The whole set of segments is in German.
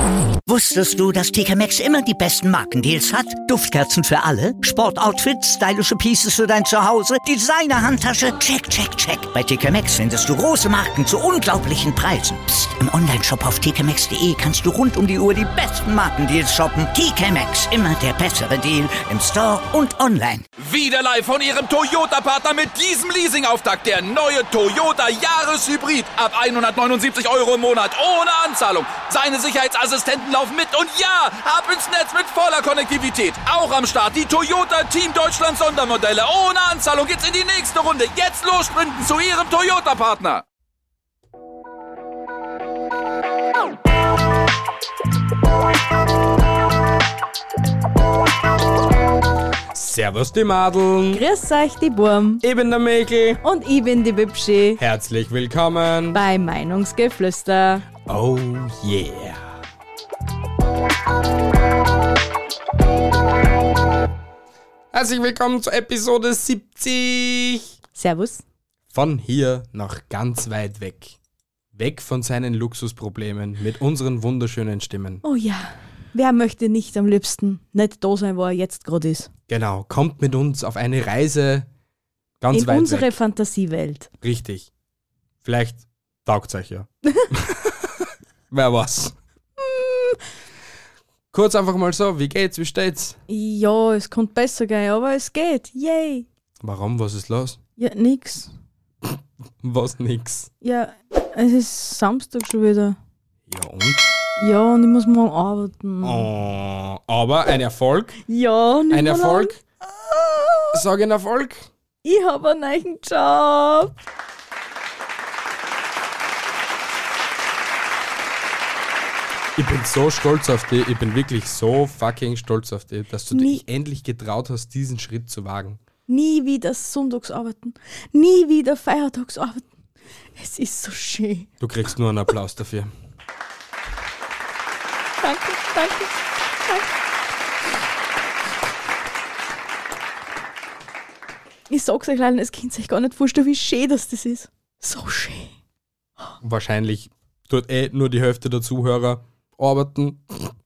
Wusstest du, dass TK Maxx immer die besten Markendeals hat? Duftkerzen für alle, Sportoutfits, stylische Pieces für dein Zuhause, Designer-Handtasche, check, check, check. Bei TK Maxx findest du große Marken zu unglaublichen Preisen. Psst. Im Onlineshop auf tkmaxx.de kannst du rund um die Uhr die besten Markendeals shoppen. TK Maxx, immer der bessere Deal im Store und online. Wieder live von Ihrem Toyota-Partner mit diesem Leasing-Auftakt. Der neue Toyota Jahreshybrid. Ab 179 € im Monat. Ohne Anzahlung. Seine Sicherheitsassistenten laufen mit. Und ja, ab ins Netz mit voller Konnektivität. Auch am Start die Toyota Team Deutschland Sondermodelle. Ohne Anzahlung geht's in die nächste Runde. Jetzt los sprinten zu Ihrem Toyota-Partner. Servus die Madeln. Grüß euch die Burm. Ich bin der Mäkel. Und ich bin die Bibschi. Herzlich willkommen Bei Meinungsgeflüster. Oh yeah. Herzlich willkommen zur Episode 70. Servus. Von hier nach ganz weit weg. Weg von seinen Luxusproblemen mit unseren wunderschönen Stimmen. Oh ja, wer möchte nicht am liebsten nicht da sein, wo er jetzt gerade ist? Genau, kommt mit uns auf eine Reise ganz weit weg. In unsere Fantasiewelt. Richtig. Vielleicht taugt's euch ja. Wer weiß. Kurz einfach mal so, wie geht's, wie steht's? Ja, es könnte besser gehen, aber es geht. Yay. Warum, was ist los? Ja, nix. Was nix? Ja, es ist Samstag schon wieder. Ja und? Ja, und ich muss morgen arbeiten. Oh, aber ein Erfolg? Ja, nicht Ein mehr Erfolg? lang. Sag ein Erfolg. Ich habe einen neuen Job. Ich bin so stolz auf dich, ich bin wirklich so fucking stolz auf dich, dass du dich endlich getraut hast, diesen Schritt zu wagen. Nie wieder sonntags arbeiten. Nie wieder feiertags arbeiten. Es ist so schön. Du kriegst nur einen Applaus dafür. Danke, danke, danke. Ich sag's euch leider, es könnt euch gar nicht vorstellen, wie schön das ist. So schön. Wahrscheinlich tut nur die Hälfte der Zuhörer arbeiten.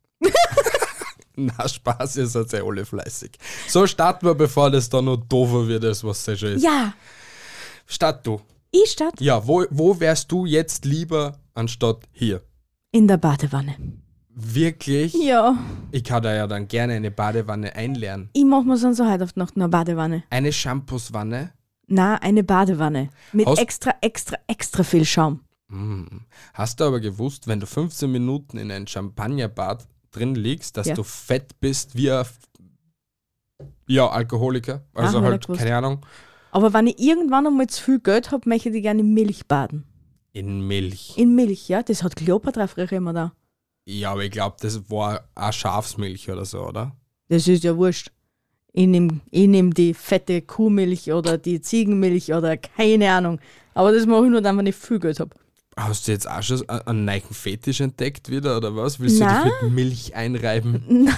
Na, Spaß, ihr seid ja alle fleißig. So, starten wir, bevor das dann noch doofer wird, als was es schon ist. Ja. Start du. Ich starte? Ja, wo wärst du jetzt lieber anstatt hier? In der Badewanne. Wirklich? Ja. Ich kann da ja dann gerne eine Badewanne einlernen. Ich mach mir sonst so heute auf die Nacht eine Badewanne. Eine Shampooswanne? Na, eine Badewanne. Mit Hast- extra viel Schaum. Hast du aber gewusst, wenn du 15 Minuten in ein Champagnerbad drin liegst, dass Ja. du fett bist wie ein Alkoholiker? Also hab ich halt, nicht gewusst. keine Ahnung, Aber wenn ich irgendwann einmal zu viel Geld habe, möchte ich gerne in Milch baden. in Milch. In Milch, ja. Das hat Kleopatra früher immer da. Ja, aber ich glaube, das war auch Schafsmilch oder so, oder? Das ist ja wurscht. Ich nehm die fette Kuhmilch oder die Ziegenmilch oder keine Ahnung. Aber das mache ich nur dann, wenn ich viel Geld habe. Hast du jetzt auch schon einen neuen Fetisch entdeckt wieder, oder was? Willst du Nein. dich mit Milch einreiben?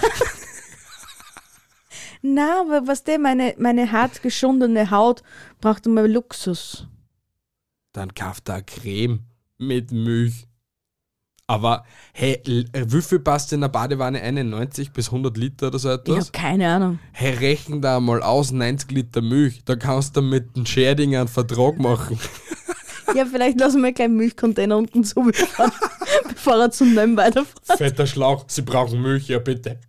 Na, aber was meine hart geschundene Haut braucht immer Luxus. Dann kauft da Creme mit Milch. Aber, hey, wie viel passt in eine Badewanne ein? 90 bis 100 Liter oder so Ich etwas? habe keine Ahnung. Hey, rechnen da mal aus, 90 Liter Milch. Da kannst du mit dem Scherdinger einen Vertrag machen. Ja, vielleicht lassen wir gleich einen Milchcontainer unten zu, bevor er zum Neuen weiterfährt. Fetter Schlauch, Sie brauchen Milch, ja bitte.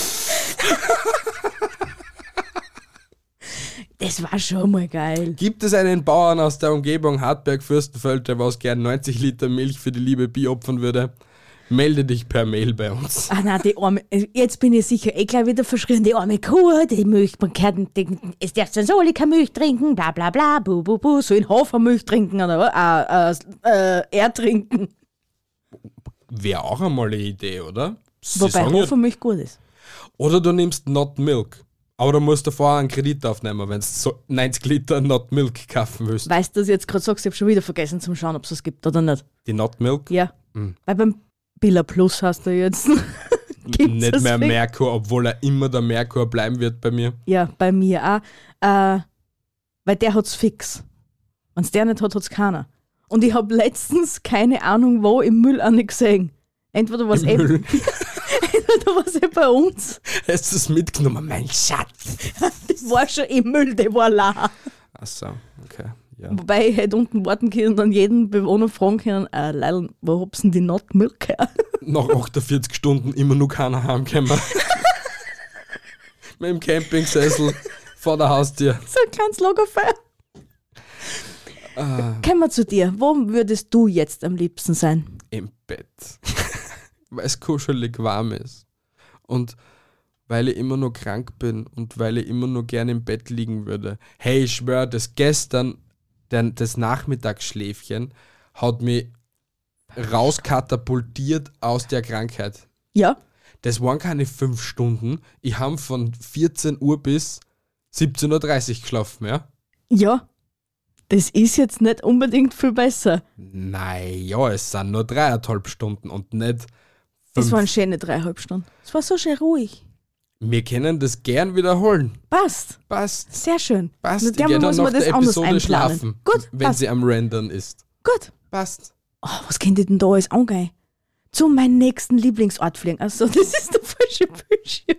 Das war schon mal geil. Gibt es einen Bauern aus der Umgebung Hartberg-Fürstenfeld, der was gern 90 Liter Milch für die liebe Bi opfern würde? Melde dich per Mail bei uns. Ah nein, die arme, jetzt bin ich sicher gleich wieder verschrien, die arme Kuh, die Milch, man kann, es darf so keine Milch trinken, bla bla bla, bu bu bu, so in Hafermilch trinken oder trinken. Wäre auch einmal eine Idee, oder? Sie Wobei sagen ja- Hafermilch gut ist. Oder du nimmst Not Milk. Aber du musst davor einen Kredit aufnehmen, wenn du so 90 Liter Not Milk kaufen willst. Weißt du, dass ich jetzt gerade sagst, ich habe schon wieder vergessen zu schauen, ob es das gibt oder nicht. Die Not Milk? Ja, weil beim Billa Plus hast du jetzt gibt's Nicht das mehr fix? Merkur, obwohl er immer der Merkur bleiben wird bei mir. Ja, bei mir auch. Weil der hat's fix. Wenn's der nicht hat, hat's keiner. Und ich habe letztens, keine Ahnung wo, im Müll auch nicht gesehen. Entweder was Im Müll. entweder was bei uns, Hast du es mitgenommen, mein Schatz? das war schon im Müll, der war leer. Achso, okay. Ja. Wobei ich hätte unten warten können und dann jeden Bewohner fragen können, Leil, wo hab's denn die Not Milk her? Nach 48 Stunden immer noch keiner heimgekommen. Mit dem Campingsessel vor der Haustür. So ein kleines Lagerfeuer. Kommen wir zu dir. Wo würdest du jetzt am liebsten sein? Im Bett. Weil es kuschelig warm ist. Und weil ich immer noch krank bin und weil ich immer noch gerne im Bett liegen würde. Hey, ich schwör, das gestern, das Nachmittagsschläfchen hat mich rauskatapultiert aus der Krankheit. Ja. Das waren keine 5 Stunden. Ich habe von 14 Uhr bis 17.30 Uhr geschlafen, ja? Ja. Das ist jetzt nicht unbedingt viel besser. Naja, es sind nur 3,5 Stunden und nicht 5. Das waren schöne 3,5 Stunden. Es war so schön ruhig. Wir können das gern wiederholen. Passt. Passt. Sehr schön. Passt. Nur Ich gehe dermal dann muss nach man das der anders Episode einplanen. schlafen, Gut, wenn passt. sie am Rendern ist. Gut. Passt. Oh, was könnte ich denn da alles angehen? Zu meinem nächsten Lieblingsort fliegen. Also, das ist der falsche Bildschirm.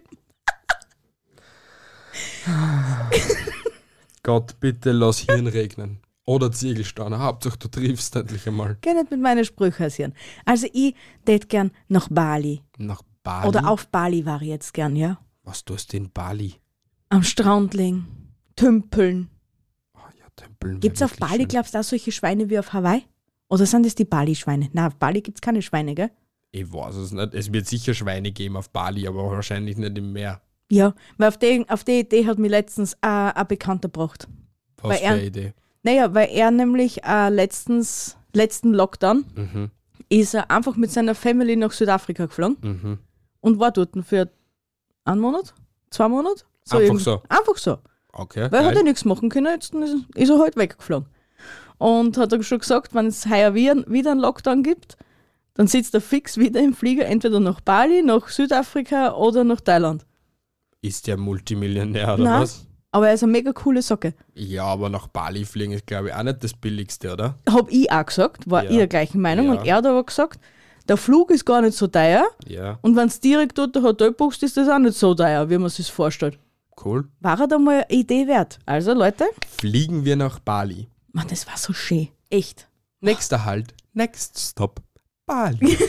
Gott, bitte lass Hirn regnen. Oder Ziegelsteine. Hauptsache, du triffst endlich einmal. Geh nicht mit meinen Sprüchen hausieren. Also, ich tät gern nach Bali. Nach Bali? Oder auf Bali war ich jetzt gern, ja. Was tust du in Bali? Am Strand liegen, tümpeln. Oh, ja, Tempeln. Gibt's auf Bali, glaubst du, auch solche Schweine wie auf Hawaii? Oder sind das die Bali-Schweine? Nein, auf Bali gibt's keine Schweine, gell? Ich weiß es nicht. Es wird sicher Schweine geben auf Bali, aber wahrscheinlich nicht im Meer. Ja, weil auf die Idee hat mich letztens ein Bekannter gebracht. Was Weil für er- eine Idee. Naja, weil er nämlich letzten Lockdown ist er einfach mit seiner Family nach Südafrika geflogen und war dort für 1 Monat, 2 Monate. Einfach so? Einfach so. Okay, Weil er hat ja geil. nichts machen können, jetzt ist er halt weggeflogen. Und hat er schon gesagt, wenn es heuer wieder einen Lockdown gibt, dann sitzt er fix wieder im Flieger, entweder nach Bali, nach Südafrika oder nach Thailand. Ist der Multimillionär oder Nein. was? Aber er ist eine mega coole Socke. Ja, aber nach Bali fliegen ist, glaube ich, auch nicht das Billigste, oder? Hab ich auch gesagt, war Ja. ich der gleichen Meinung. Ja. Und er hat aber gesagt, der Flug ist gar nicht so teuer. Ja, Und wenn es direkt dort der Hotel buchst, ist das auch nicht so teuer, wie man sich vorstellt. cool. War er da mal eine Idee wert? Also Leute, Fliegen wir nach Bali. Mann, das war so schön. Echt. Nächster Halt. Next Stop. Bali.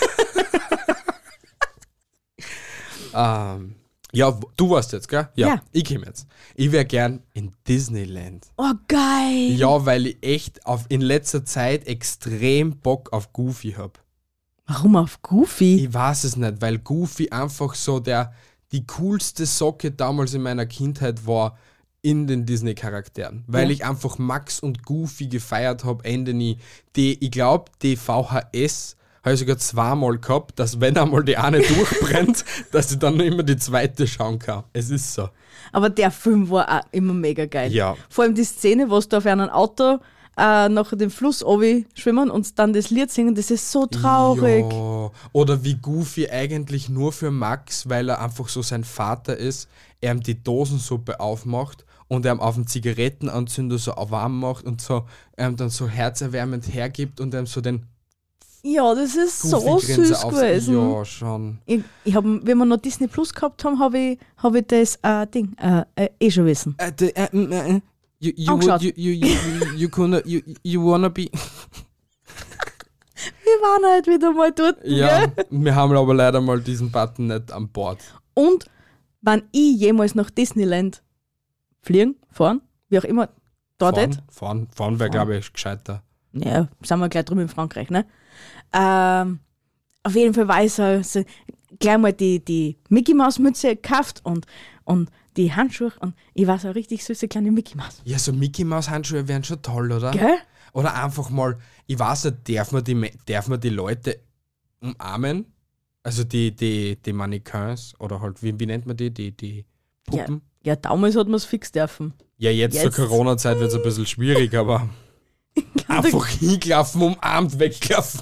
Ja, du warst jetzt, gell? Ja. Ich komme jetzt. Ich wäre gern in Disneyland. Oh, geil. Ja, weil ich echt in letzter Zeit extrem Bock auf Goofy habe. Warum auf Goofy? Ich weiß es nicht, weil Goofy einfach so die coolste Socke damals in meiner Kindheit war in den Disney-Charakteren. Weil Ja. ich einfach Max und Goofy gefeiert habe, Ende nie. Ich glaube, die VHS habe ich sogar 2-mal gehabt, dass wenn einmal die eine durchbrennt, dass ich dann noch immer die zweite schauen kann. Es ist so. Aber der Film war auch immer mega geil. Ja. Vor allem die Szene, wo sie da auf einem Auto nach dem Fluss schwimmen und dann das Lied singen, das ist so traurig. Ja. Oder wie Goofy eigentlich nur für Max, weil er einfach so sein Vater ist, er ihm die Dosensuppe aufmacht und er ihm auf den Zigarettenanzünder so warm macht und so ihm dann so herzerwärmend hergibt und ihm so den Ja, das ist so Goofy-Grinse süß gewesen. Ja, schon. Ich hab, wenn wir noch Disney Plus gehabt haben, hab ich das Ding schon wissen. Angeschaut. You wanna be... Wir waren halt wieder mal dort. Ja, Gell? wir haben aber leider mal diesen Button nicht an Bord. Und wenn ich jemals nach Disneyland fahren, wie auch immer, dort Fahren wäre, glaube ich, gescheiter. ja, sind wir gleich drüben in Frankreich, ne? Auf jeden Fall war ich so gleich mal die Mickey Maus Mütze gekauft und die Handschuhe und ich war so eine richtig süße kleine Mickey Maus. Ja, so Mickey Maus Handschuhe wären schon toll, oder? Gell? Oder einfach mal, ich weiß nicht, darf man die Leute umarmen? Also die Mannequins oder halt, wie nennt man die Puppen? Ja, damals hat man es fix dürfen. Ja, jetzt zur Jetzt. Corona-Zeit wird es ein bisschen schwierig, aber einfach hinklaufen, umarmt, wegklaufen.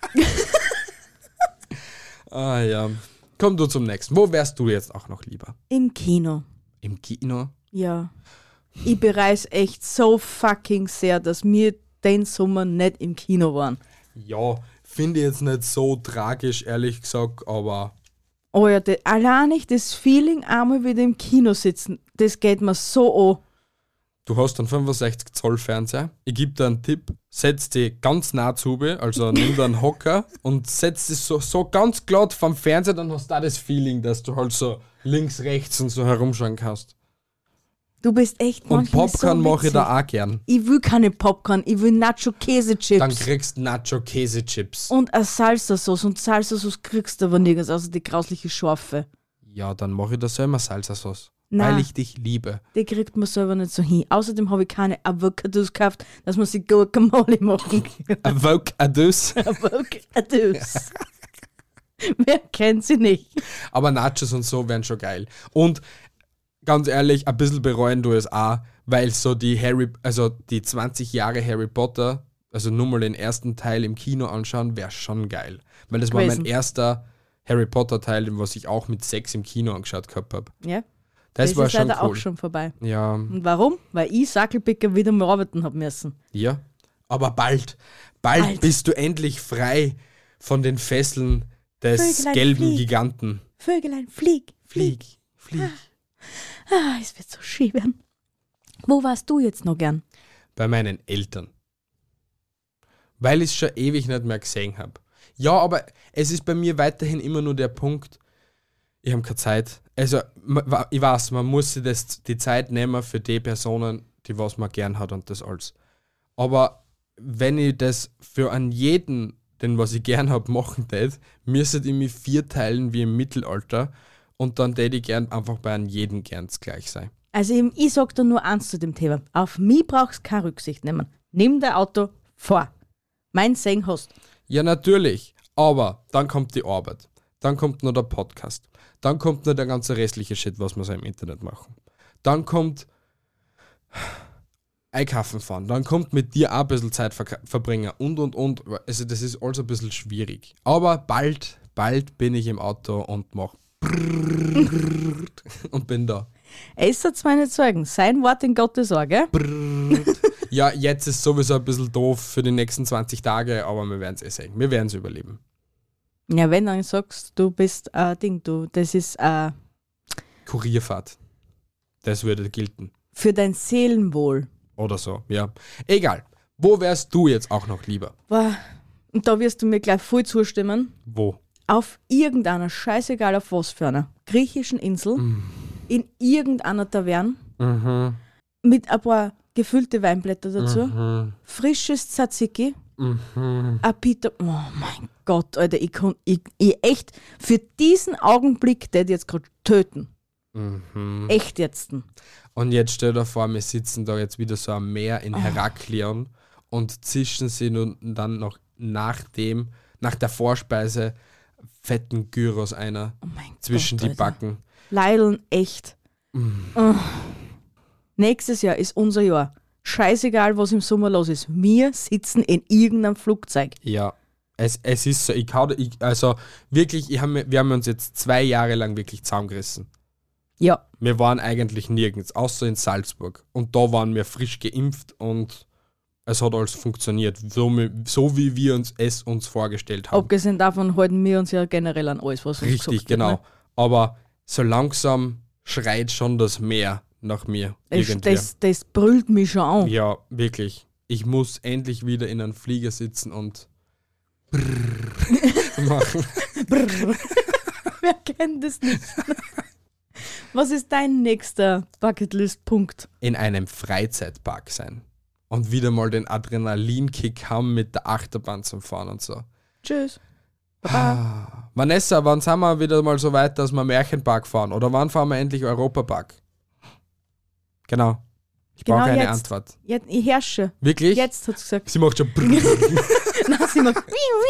Ah ja. Komm du zum nächsten. Wo wärst du jetzt auch noch lieber? Im Kino. Im Kino? Ja. Ich bereise echt so fucking sehr, dass wir den Sommer nicht im Kino waren. Ja, Finde ich jetzt nicht so tragisch, ehrlich gesagt, aber Oh ja, allein nicht das Feeling, einmal wieder im Kino sitzen, das geht mir so an. du hast einen 65 Zoll Fernseher. Ich gebe dir einen Tipp, setz dich ganz nah zu mir, also nimm dir einen Hocker und setz dich so ganz glatt vom Fernseher, dann hast du auch das Feeling, dass du halt so links, rechts und so herumschauen kannst. Du bist echt Und manchmal Popcorn so mache ich witzig. da auch gern. Ich will keine Popcorn, ich will Nacho-Käse-Chips. Dann kriegst du Nacho-Käse-Chips. Und eine Salsa-Sauce. Und Salsa-Sauce kriegst du aber nirgends, außer die grausliche Scharfe. Ja, dann mache ich da selber Salsa-Sauce. Nein. Weil ich dich liebe. Die kriegt man selber nicht so hin. Außerdem habe ich keine Avocados gekauft, dass man sie Guacamole machen kann. Avocados. Avocados. Wer kennt sie nicht? Aber Nachos und so wären schon geil. Und ganz ehrlich, ein bisschen bereuen du es auch, weil so die 20 Jahre Harry Potter, also nur mal den ersten Teil im Kino anschauen, wäre schon geil. Weil das war mein Gewesen. erster Harry Potter Teil, den was ich auch mit 6 im Kino angeschaut gehabt habe. Ja, Das war ist schon leider cool. auch schon vorbei. Ja, Und warum? Weil ich Sackelpicker wieder mal arbeiten habe müssen. ja. Aber bald bist du endlich frei von den Fesseln des Vögelein, gelben flieg. Giganten. Vögelein, flieg. Flieg. Es wird so schön werden. Wo warst du jetzt noch gern? Bei meinen Eltern. Weil ich es schon ewig nicht mehr gesehen habe. Ja, aber es ist bei mir weiterhin immer nur der Punkt, ich habe keine Zeit. Also, ich weiß, man muss sich die Zeit nehmen für die Personen, die was man gern hat und das alles. Aber wenn ich das für an jeden, den was ich gern habe, machen tät, müsste ich mich 4 teilen wie im Mittelalter und dann tät ich gern einfach bei an jedem gern gleich sein. Also ich sag da nur eins zu dem Thema. Auf mich brauchst du keine Rücksicht nehmen. Nimm dein Auto vor. Mein Segen hast. Ja, natürlich. Aber dann kommt die Arbeit. Dann kommt noch der Podcast. Dann kommt noch der ganze restliche Shit, was wir so im Internet machen. Dann kommt Einkaufen fahren. Dann kommt mit dir auch ein bisschen Zeit verbringen und. Also das ist alles ein bisschen schwierig. Aber bald bin ich im Auto und mach und bin da. Es hat meine Zeugen. Sein Wort in Gottes Ohr, gell? Ja, jetzt ist sowieso ein bisschen doof für die nächsten 20 Tage, aber wir werden es sehen. Wir werden es überleben. Ja, wenn du sagst, du bist das ist Kurierfahrt. Das würde gelten. für dein Seelenwohl. Oder so, ja. Egal. Wo wärst du jetzt auch noch lieber? Boah, und da wirst du mir gleich voll zustimmen. Wo? Auf irgendeiner, scheißegal auf was für einer, griechischen Insel, in irgendeiner Taverne, mit ein paar gefüllte Weinblätter dazu, frisches Tzatziki, ein Pita. Oh mein Gott, Alter, ich echt, für diesen Augenblick tät ich jetzt gerade töten. Echt jetzt. Und jetzt stell dir vor, wir sitzen da jetzt wieder so am Meer in Heraklion und zischen sie nun dann noch nach der Vorspeise fetten Gyros einer Oh mein zwischen Gott, die Alter. Backen. Leideln, echt. Oh. Nächstes Jahr ist unser Jahr. Scheißegal, was im Sommer los ist. Wir sitzen in irgendeinem Flugzeug. Ja, es ist so, wir haben uns jetzt 2 Jahre lang wirklich zusammengerissen. Ja, Wir waren eigentlich nirgends, außer in Salzburg. Und da waren wir frisch geimpft und es hat alles funktioniert, so wie wir uns vorgestellt haben. abgesehen davon halten wir uns ja generell an alles, was uns Richtig, gesagt wird, genau. ne? Aber so langsam schreit schon das Meer nach mir. Irgendwie. Das brüllt mich schon an. Ja, wirklich. Ich muss endlich wieder in einem Flieger sitzen und machen. Wer kennt das nicht? Was ist dein nächster Bucketlist-Punkt? In einem Freizeitpark sein. Und wieder mal den Adrenalinkick haben mit der Achterbahn zum Fahren und so. Tschüss. Baba. Vanessa, wann sind wir wieder mal so weit, dass wir Märchenpark fahren? Oder wann fahren wir endlich Europapark? Genau. Ich Genau brauche eine jetzt. Antwort. Jetzt, ich herrsche. Wirklich? Jetzt hat sie gesagt. Sie macht schon Nein, sie macht.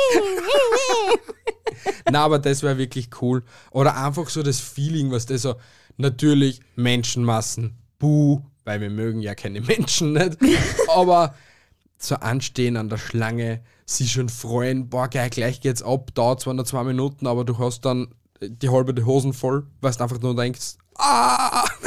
Na, aber das wäre wirklich cool. Oder einfach so das Feeling, was das so, natürlich Menschenmassen, buh, weil wir mögen ja keine Menschen, nicht? Aber so anstehen an der Schlange, sich schon freuen, boah, geil, gleich geht's ab, dauert zwar noch 2 Minuten, aber du hast dann die halbe Hosen voll, weil du einfach nur denkst,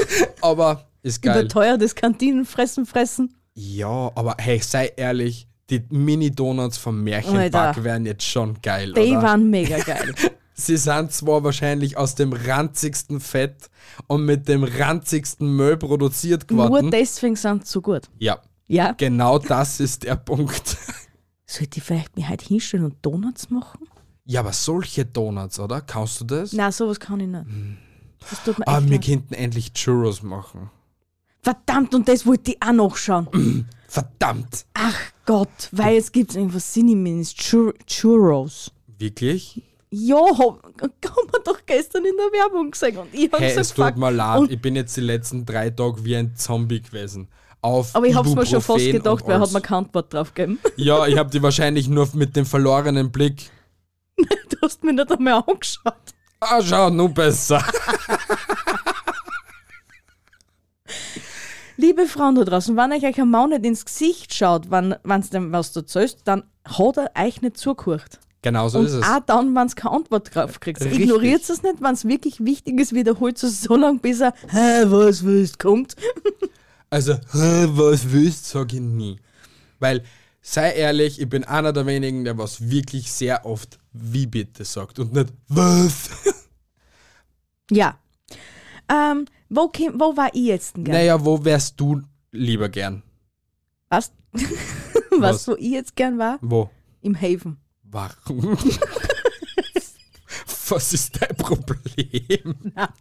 aber ist geil. Überteuertes Kantinenfressen fressen. Ja, aber hey, sei ehrlich, Die Mini-Donuts vom Märchenpark Alter. wären jetzt schon geil, Die oder? waren mega geil. Sie sind zwar wahrscheinlich aus dem ranzigsten Fett und mit dem ranzigsten Müll produziert Nur geworden. deswegen sind sie so gut. Ja, Ja. genau das ist der Punkt. Sollte ich vielleicht mich heute hinstellen und Donuts machen? Ja, aber solche Donuts, oder? Kannst du das? Nein, sowas kann ich nicht. Das tut mir Ah, echt wir leid. könnten endlich Churros machen. Verdammt, und das wollte ich auch nachschauen. Verdammt! Ach Gott, weil jetzt gibt es irgendwas Sinniges. Churros. Wirklich? Ja, haben wir doch gestern in der Werbung gesehen. Und ich habe Hey, es gesagt, tut fuck. mir leid, Und- ich bin jetzt die letzten 3 Tage wie ein Zombie gewesen. Auf Aber ich habe es mir schon fast Ibuprofen gedacht, und weil er hat alles. mir keine Antwort drauf gegeben. Ja, ich habe die wahrscheinlich nur mit dem verlorenen Blick. Du hast mich nicht einmal angeschaut. Ah, schau, nur besser. Liebe Frauen da draußen, wenn euch ein Mann nicht ins Gesicht schaut, wenn es dem was du erzählst, dann hat er euch nicht zugehört. Genau so Und ist es. auch dann, wenn es keine Antwort drauf kriegt. Richtig. Ignoriert es nicht, wenn es wirklich wichtig ist, wiederholt es so lange, bis er, was willst, kommt. Also, was willst, sag ich nie. Weil, sei ehrlich, ich bin einer der wenigen, der was wirklich sehr oft wie bitte sagt und nicht was. Ja. Wo war ich jetzt denn gern? Naja, wo wärst du lieber gern? Was? Was? Wo ich jetzt gern war? Wo? Im Haven. Warum? Was ist dein Problem?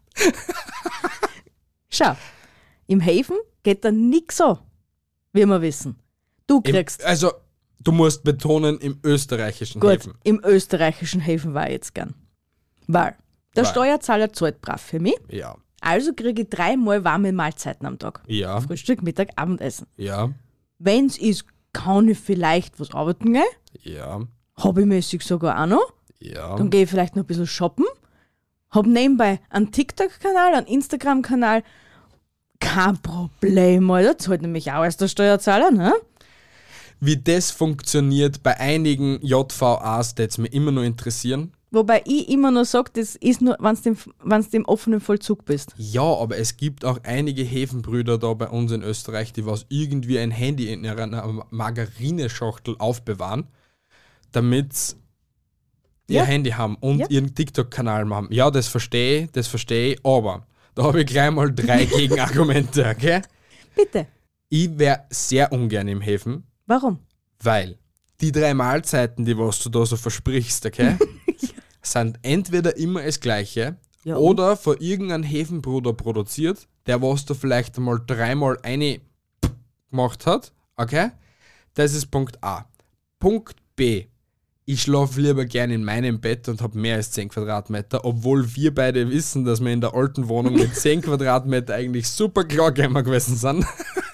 Schau, im Haven geht da nix so, wie wir wissen. Du kriegst, Also, du musst betonen, im österreichischen gut, Häfen. im österreichischen Haven war ich jetzt gern. Weil der Weil. Steuerzahler zahlt brav für mich, Ja. also kriege ich 3-mal warme Mahlzeiten am Tag. Ja. Frühstück, Mittag, Abendessen. Ja. Wenn's ist, kann ich vielleicht was arbeiten gehen, Ja. hobbymäßig sogar auch noch. Ja. Dann gehe ich vielleicht noch ein bisschen shoppen. Hab nebenbei einen TikTok-Kanal, einen Instagram-Kanal. Kein Problem, Alter. Zahlt nämlich auch als der Steuerzahler, ne? Wie das funktioniert bei einigen JVAs, das mir immer nur interessieren. Wobei ich immer noch sage, das ist nur, wenn du im offenen Vollzug bist. Ja, aber es gibt auch einige Häfenbrüder da bei uns in Österreich, die was irgendwie ein Handy in ihrer Margarineschachtel aufbewahren, damit sie ihr Ja. Handy haben und Ja. ihren TikTok-Kanal haben. Ja, das verstehe ich, aber da habe ich gleich mal 3 Gegenargumente, okay? Bitte. Ich wäre sehr ungern im Häfen, Warum? weil die 3 Mahlzeiten, die was du da so versprichst, okay, sind entweder immer das Gleiche Ja, oder von irgendeinem Häfenbruder produziert, der was da vielleicht mal 3-mal eine gemacht hat, okay? Das ist Punkt A. Punkt B. Ich schlafe lieber gerne in meinem Bett und habe mehr als 10 Quadratmeter, obwohl wir beide wissen, dass wir in der alten Wohnung mit 10 Quadratmeter eigentlich super klar gewesen sind.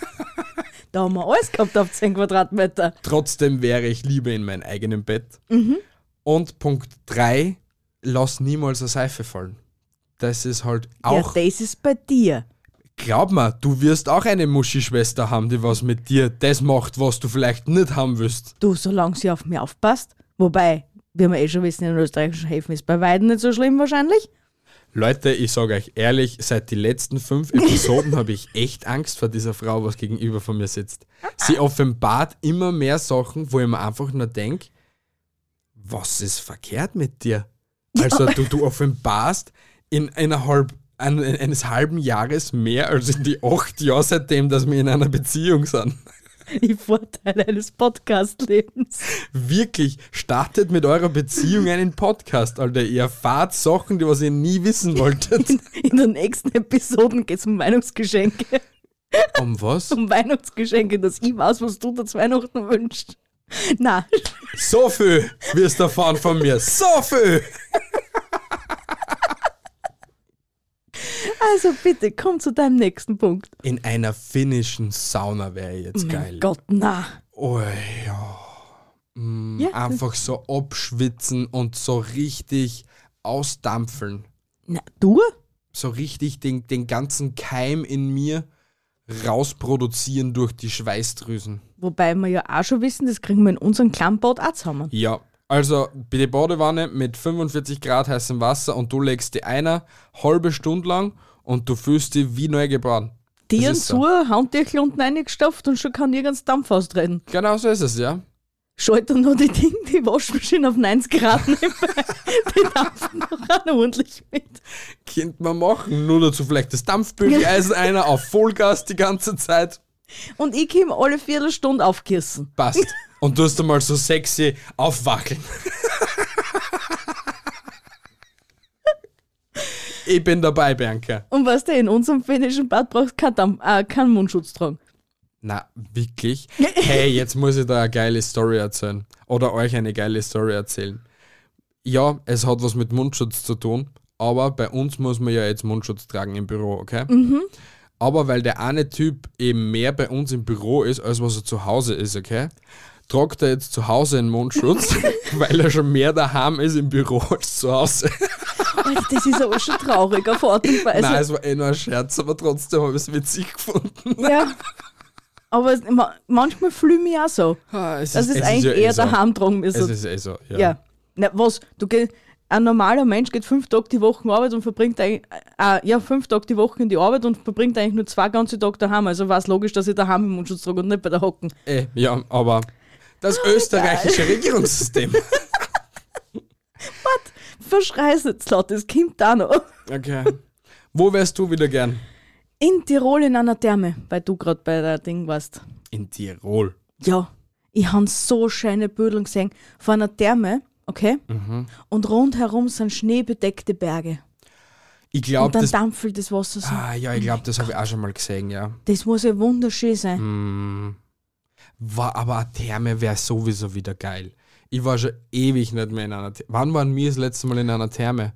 Da haben wir alles gehabt auf 10 Quadratmeter. Trotzdem wäre ich lieber in meinem eigenen Bett. Und Punkt 3, lass niemals eine Seife fallen. Das ist halt auch, Ja, das ist bei dir. glaub mir, du wirst auch eine Muschi-Schwester haben, die was mit dir das macht, was du vielleicht nicht haben willst. Du, solange sie auf mich aufpasst. Wobei, wie wir schon wissen, in den österreichischen Häfen ist bei Weiden nicht so schlimm wahrscheinlich. Leute, ich sage euch ehrlich, seit den letzten 5 Episoden habe ich echt Angst vor dieser Frau, was gegenüber von mir sitzt. Sie offenbart immer mehr Sachen, wo ich mir einfach nur denke, was ist verkehrt mit dir? Also du offenbarst in eines halben Jahres mehr als in die 8 Jahre seitdem, dass wir in einer Beziehung sind. Die Vorteile eines Podcast-Lebens. Wirklich, startet mit eurer Beziehung einen Podcast, Alter. Ihr erfahrt Sachen, die was ihr nie wissen wolltet. In den nächsten Episoden geht es um Weihnachtsgeschenke. Um was? Um Weihnachtsgeschenke, dass ich weiß, was du dir zu Weihnachten wünschst. Na, So viel wirst du erfahren von mir. So viel! also bitte, komm zu deinem nächsten Punkt. In einer finnischen Sauna wäre jetzt geil. Mein Gott, na. Oh ja. Ja, Einfach so abschwitzen und so richtig ausdampfeln. Na, du? So richtig den ganzen Keim in mir rausproduzieren durch die Schweißdrüsen. Wobei wir ja auch schon wissen, das kriegen wir in unserem kleinen Bad auch zusammen. Ja, also die Badewanne mit 45 Grad heißem Wasser und du legst die eine halbe Stunde lang und du fühlst dich wie neu geboren. Das Tieren ist zu, Handtüchel unten reingestopft und schon kann nirgends Dampf austreten. Genau so ist es, ja. schalte dann noch die Waschmaschine auf 90 Grad nebenbei. Die dampft noch auch ordentlich mit. Könnte man machen. Nur dazu vielleicht das Dampfbügeleisen einer auf Vollgas die ganze Zeit. Und ich komme alle Viertelstunde aufgerissen. Passt. Und du hast einmal so sexy aufwackeln. Ich bin dabei, Bianca. Und weißt du, in unserem finnischen Bad brauchst du keinen Mundschutz tragen. Na, wirklich? Hey, jetzt muss ich da eine geile Story erzählen. Oder euch eine geile Story erzählen. Ja, es hat was mit Mundschutz zu tun, aber bei uns muss man ja jetzt Mundschutz tragen im Büro, okay? Aber weil der eine Typ eben mehr bei uns im Büro ist, als was er zu Hause ist, okay? Tragt er jetzt zu Hause einen Mundschutz, weil er schon mehr daheim ist im Büro als zu Hause. Alter, das ist aber schon traurig auf Art und Weise. Nein, es war nur ein Scherz, aber trotzdem habe ich es witzig gefunden. Ja. Aber manchmal fühle ich mich auch so. Es Das ist es eigentlich ja eher so. daheim tragen Es müssen. ist eh so, ja. Ja. Na, was? Ein normaler Mensch geht 5 Tage die Woche Arbeit und verbringt 5 Tage die Woche in die Arbeit und verbringt eigentlich nur 2 ganze Tage daheim. Also war es logisch, dass ich daheim im Mundschutz trage und nicht bei der Hocken. Ja, aber das österreichische Regierungssystem. Verschreiß nicht laut, das kommt auch noch. Okay. Wo wärst du wieder gern? In Tirol in einer Therme, weil du gerade bei der Ding warst. In Tirol. Ja, ich habe so schöne Bilder gesehen von einer Therme, okay? Und rundherum sind schneebedeckte Berge. Ich Und glaube, dann das... dampfelt das Wasser so. ich glaube, das habe ich auch schon mal gesehen, ja. Das muss ja wunderschön sein. Aber eine Therme wäre sowieso wieder geil. Ich war schon ewig nicht mehr in einer Therme. Wann waren wir das letzte Mal in einer Therme?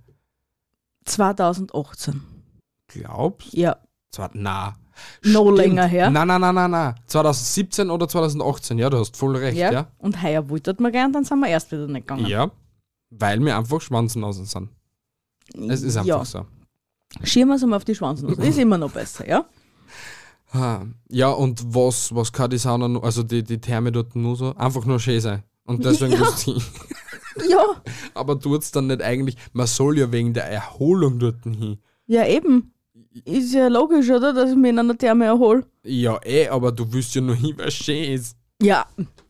2018. Glaubst Ja, du? Na. noch Stimmt. länger her. Nein. 2017 oder 2018, ja, du hast voll recht, ja. Und heuer wollten wir gern, dann sind wir erst wieder nicht gegangen. Ja, weil wir einfach Schwanzenausen sind. Es ist einfach so. Schieben wir es mal auf die Schwanzen aus. Ist immer noch besser, ja? Ja, und was kann die Sauna noch, also die Therme dort nur so? Einfach nur schön sein. Und deswegen wusste ich. Ja. Aber tut's dann nicht eigentlich, man soll ja wegen der Erholung dort hin. Ja, eben. Ist ja logisch, oder? Dass ich mich in einer Therme erhole. Ja, aber du willst ja nur hin, weil es schön ist. Ja.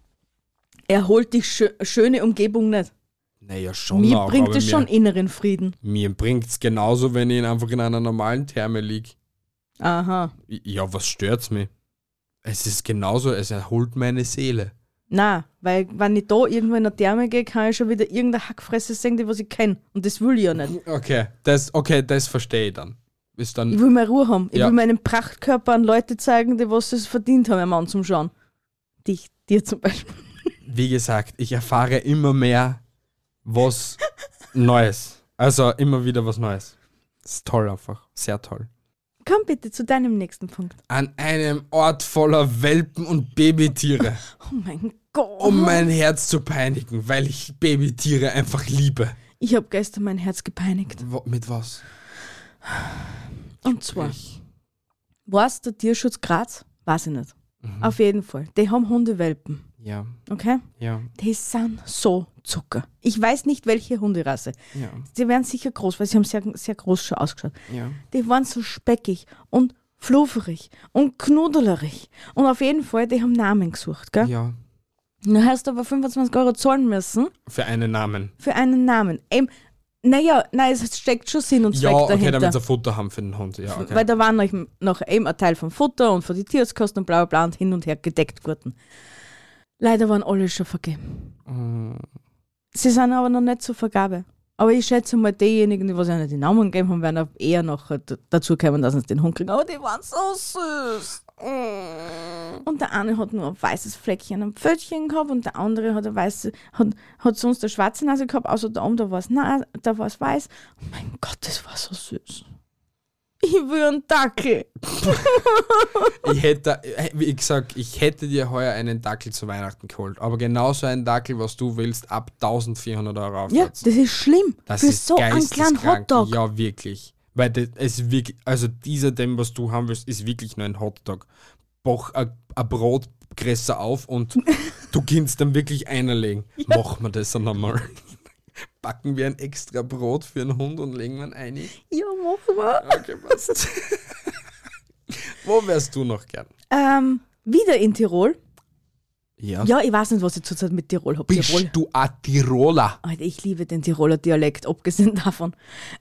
Erholt die schöne Umgebung nicht. Naja, schon Mir auch, bringt aber es schon inneren Frieden. Mir bringt's genauso, wenn ich einfach in einer normalen Therme liege. Aha. Ja, was stört's mich? Es ist genauso, es erholt meine Seele. Nein, weil wenn ich da irgendwo in der Therme gehe, kann ich schon wieder irgendeine Hackfresse sehen, die was ich kenne. Und das will ich ja nicht. Okay, das verstehe ich dann. Ist dann. Ich will mehr Ruhe haben. Ich Ja. will meinen Prachtkörper an Leute zeigen, die was es verdient haben, einen Mann zum Schauen. Dir zum Beispiel. Wie gesagt, ich erfahre immer mehr was Neues. Also immer wieder was Neues. Das ist toll einfach. Sehr toll. Komm bitte zu deinem nächsten Punkt. An einem Ort voller Welpen und Babytiere, Oh mein Gott. um mein Herz zu peinigen, weil ich Babytiere einfach liebe. Ich habe gestern mein Herz gepeinigt. Mit was? Und zwar, war's der Tierschutz Graz? Weiß ich nicht. Auf jeden Fall. Die haben Hundewelpen. Ja, Okay? ja, Die sind so Zucker. Ich weiß nicht, welche Hunderasse. ja, Sie werden sicher groß, weil sie haben sehr, sehr groß schon ausgeschaut. ja. Die waren so speckig und flufferig und knuddelerig. Und auf jeden Fall, die haben Namen gesucht, gell? Ja, Du hast aber 25 € zahlen müssen für einen Namen. für einen Namen. Es steckt schon Sinn und Zweck Ja, okay, dahinter. damit sie ein Futter haben für den Hund. Ja, okay. Weil da war noch eben ein Teil vom Futter und von die Tierarztkosten und bla bla bla und hin und her gedeckt worden. Leider waren alle schon vergeben. Sie sind aber noch nicht zur Vergabe. Aber ich schätze mal, diejenigen, die was ihnen die Namen gegeben haben, werden eher noch dazu kommen, dass sie den Hund kriegen. Aber die waren so süß. Und der eine hat nur ein weißes Fleckchen am Pfötchen gehabt und der andere hat hat sonst eine schwarze Nase gehabt, außer da oben, da war es weiß. Oh mein Gott, das war so süß. Ich will einen Dackel. Ich hätte, wie gesagt, ich hätte dir heuer einen Dackel zu Weihnachten geholt. Aber genauso einen Dackel, was du willst, ab 1.400 € Ja, aufwärts. das ist schlimm. Das Für ist so einen kleinen geisteskrank. Hotdog. Ja, wirklich. Weil das ist wirklich, also dem, was du haben willst, ist wirklich nur ein Hotdog. Boch ein Brot, Gräser auf und du kannst dann wirklich einerlegen. Ja. Machen wir das dann einmal. Backen wir ein extra Brot für einen Hund und legen wir ihn ein. Ja, machen wir. Okay, passt. Wo wärst du noch gern? Wieder in Tirol. Ja. Ja, ich weiß nicht, was ich zurzeit mit Tirol habe. Bist Tirol. du ein Tiroler? Alter, ich liebe den Tiroler Dialekt, abgesehen davon.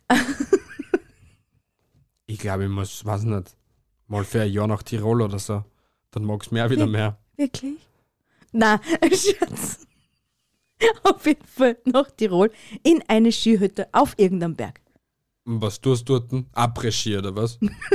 Ich glaube, ich muss, weiß nicht, mal für ein Jahr nach Tirol oder so. Dann magst du mir auch wieder mehr. Wirklich? Nein, Schatz. Auf jeden Fall nach Tirol in eine Skihütte auf irgendeinem Berg. Und was tust du dort? Après-Ski oder was?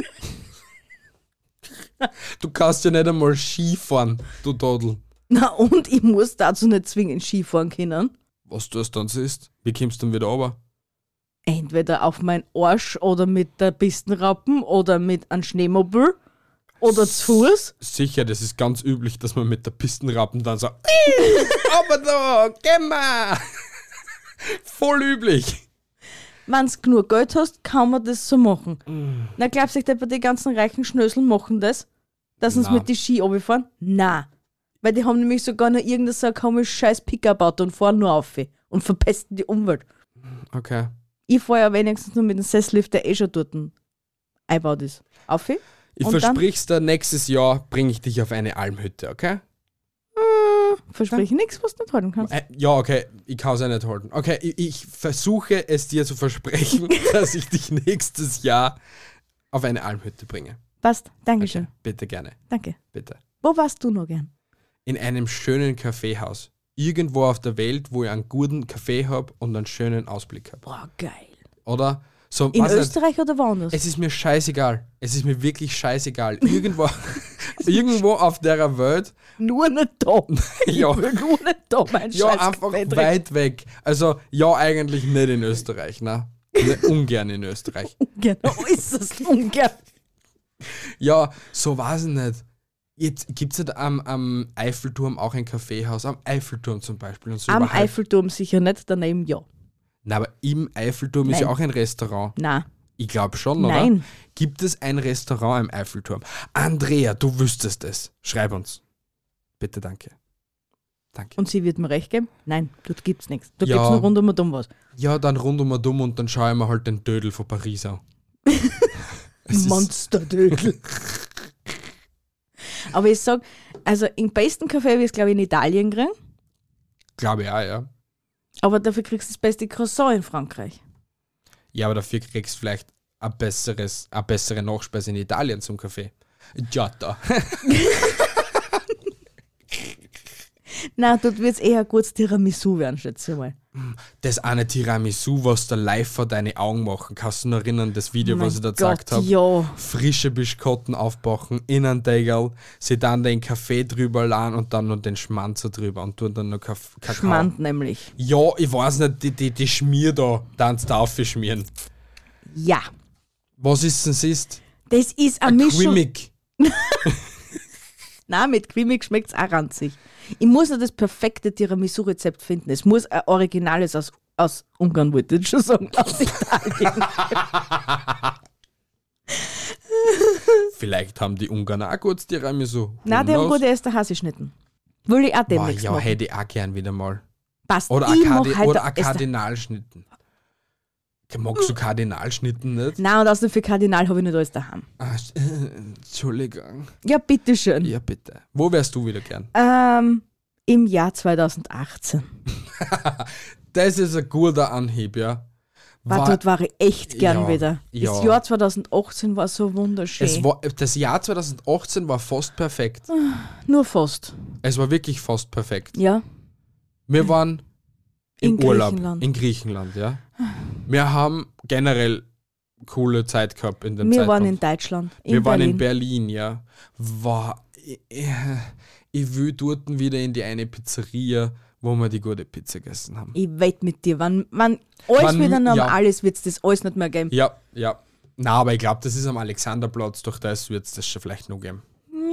Du kannst ja nicht einmal Ski fahren, du Todel. Na und ich muss dazu nicht zwingend Skifahren können. Was du dann siehst, wie kommst du dann wieder runter? Entweder auf mein Arsch oder mit der Pistenrappen oder mit einem Schneemobil oder zu Fuß. Sicher, das ist ganz üblich, dass man mit der Pistenrappen dann so aber da, geh mal! Voll üblich. Wenn du genug Geld hast, kann man das so machen. Na, glaubst du, die ganzen reichen Schnösel machen das? Dass sie uns Na. mit die Ski runterfahren? Nein. Weil die haben nämlich sogar noch irgendein so ein komisches scheiß Pickup-Auto und fahren nur auf und verpesten die Umwelt. Okay. Ich fahre ja wenigstens nur mit dem Sesslift, der schon dort einbaut ist. Auf. Ich Und dann? versprich's dir, nächstes Jahr bringe ich dich auf eine Almhütte, okay? Versprich nichts, was du nicht halten kannst. Ja, okay, ich kann es ja nicht halten. Okay, ich versuche es dir zu versprechen, dass ich dich nächstes Jahr auf eine Almhütte bringe. Passt. Dankeschön. Okay, bitte gerne, Danke. bitte. Wo warst du noch gern? In einem schönen Kaffeehaus. Irgendwo auf der Welt, wo ich einen guten Kaffee habe und einen schönen Ausblick habe. Boah, geil. Oder? So, In weiß nicht, Österreich oder woanders? es ist mir scheißegal. Es ist mir wirklich scheißegal. Irgendwo auf der Welt, Nur nicht da. ja, Ich will nur nicht da, mein ja Scheiß einfach Kaffee trinken. weit weg. Also, ja, eigentlich nicht in Österreich, ne? Ungern in Österreich. Genau, ist das ungern. Ja, so weiß ich nicht. Jetzt gibt es halt am Eiffelturm auch ein Kaffeehaus, am Eiffelturm zum Beispiel. Und so Am überall. Eiffelturm sicher nicht, daneben ja. Nein, aber im Eiffelturm ist ja Nein. auch ein Restaurant. Nein. Ich glaube schon, oder? Nein. Gibt es ein Restaurant am Eiffelturm? Andrea, du wüsstest es. Schreib uns. Bitte, danke. Danke. Und sie wird mir recht geben? Nein, dort gibt's nichts. Da Ja. gibt's nur rund um und um was. Ja, dann rund um und um und dann schaue ich mir halt den Dödel von Paris an. Es ist- Monsterdödel. Aber ich sag, also im besten Café wirst du, glaube ich, in Italien kriegen, Glaube ich auch, ja. aber dafür kriegst du das beste Croissant in Frankreich. Ja, aber dafür kriegst du vielleicht eine bessere Nachspeise in Italien zum Kaffee. Giotto. Nein, dort wird's eher ein gutes Tiramisu werden, schätze ich mal. Das eine Tiramisu, was da live vor deine Augen machen. Kannst du noch erinnern, das Video, Mein was ich da Gott, gesagt habe? ja. Frische Biskotten aufbacken, in einen Tegel, sie dann den Kaffee drüber laden und dann noch den Schmanzer drüber und tun dann noch Kakao. Schmand nämlich. Ja, ich weiß nicht, die Schmier da ins Taufe schmieren. Ja. Was ist denn das ist? Das ist eine Mischung. Quimmick. Nein, mit Quimmick schmeckt's auch ranzig. Ich muss ja das perfekte Tiramisu-Rezept finden. Es muss ein originales aus Ungarn, wollte ich schon sagen, aus Italien. Vielleicht haben die Ungarn auch kurz Tiramisu. Who Nein, die haben knows? gute Esterhazy-Schnitten. Will ich auch Boah, demnächst ja, machen. hätte ich auch gern wieder mal. Passt. Oder ich ein mach heute Kardinalschnitten. Magst du Kardinalschnitten nicht? Nein, und außerdem für Kardinal habe ich nicht alles daheim. Ah, Entschuldigung. Ja, bitteschön. Ja, bitte. Wo wärst du wieder gern? Im Jahr 2018. Das ist ein guter Anhieb, ja. Dort war ich echt gern Ja, wieder. ja. Das Jahr 2018 war so wunderschön. Das Jahr 2018 war fast perfekt. Nur fast. Es war wirklich fast perfekt. Ja. Wir waren im In Urlaub Griechenland. in Griechenland, ja. Wir haben generell coole Zeit gehabt in dem Wir Zeitraum. waren in Deutschland. Wir waren in Berlin. Berlin, ja. Ich will dort wieder in die eine Pizzeria, wo wir die gute Pizza gegessen haben. Ich wette mit dir, wenn alles Wann- wieder normal ja. ist, wird es das alles nicht mehr geben. Ja, ja. Na, aber ich glaube, das ist am Alexanderplatz, durch das wird es das schon vielleicht noch geben.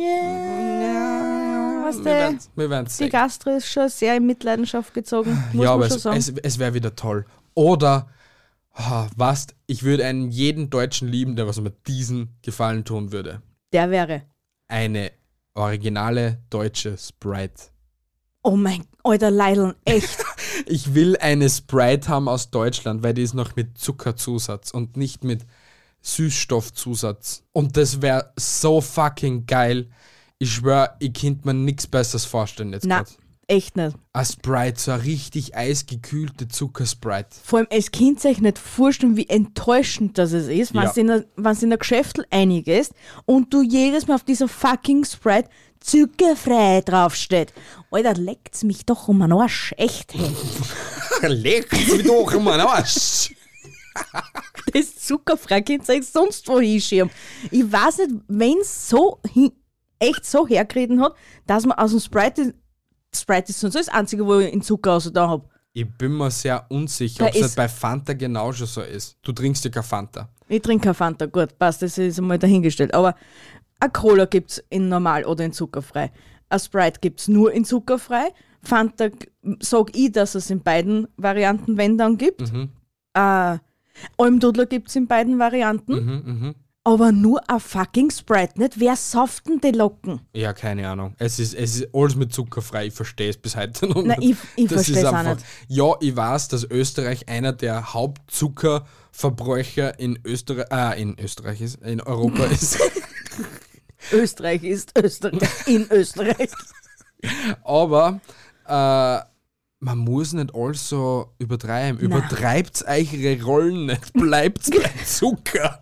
Weißt Wir du, werden's die sehen. Gastro ist schon sehr in Mitleidenschaft gezogen, muss Ja, man aber schon sagen. es wäre wieder toll. Oder, was, ich würde einen jeden Deutschen lieben, der was mir diesen Gefallen tun würde. Der wäre. Eine originale deutsche Sprite. Oh mein alter Leideln, echt. Ich will eine Sprite haben aus Deutschland, weil die ist noch mit Zuckerzusatz und nicht mit Süßstoffzusatz. Und das wäre so fucking geil. Ich schwör, ich könnte mir nichts Besseres vorstellen jetzt Nein, gerade. echt nicht. Ein Sprite, so eine richtig eisgekühlte Zuckersprite. Vor allem, es könnt euch nicht vorstellen, wie enttäuschend das es ist, wenn Ja. du in der Geschäftel eingehst und du jedes Mal auf dieser fucking Sprite zuckerfrei draufsteht. Alter, leckt's mich doch um den Arsch. Echt, hey. Leckt's mich doch um den Arsch. Das zuckerfrei könnt ihr euch sonst wo hinschieben. Ich weiß nicht, wenn es so echt so hergeredet hat, dass man aus dem Sprite ist sonst das Einzige, wo ich in Zucker außer da habe. Ich bin mir sehr unsicher, Da ob es ist- nicht bei Fanta genauso so ist. Du trinkst ja keine Fanta. Ich trinke keine Fanta, gut, passt, das ist einmal dahingestellt. Aber eine Cola gibt es in normal oder in zuckerfrei. Ein Sprite gibt es nur in zuckerfrei. Fanta sag ich, dass es in beiden Varianten, wenn dann gibt. Almdudler gibt es in beiden Varianten. Aber nur ein fucking Sprite nicht. Wer sauft denn die Locken? Ja, keine Ahnung. Es ist alles mit zuckerfrei. Ich verstehe es bis heute noch Nein, nicht. ich Das verstehe ist es auch einfach- nicht. Ja, ich weiß, dass Österreich einer der Hauptzuckerverbräucher in Österreich ist, in Europa ist. Österreich ist Österreich in Österreich. Aber man muss nicht alles so übertreiben. Nein. Übertreibt eure Rollen nicht. Bleibt bei Zucker.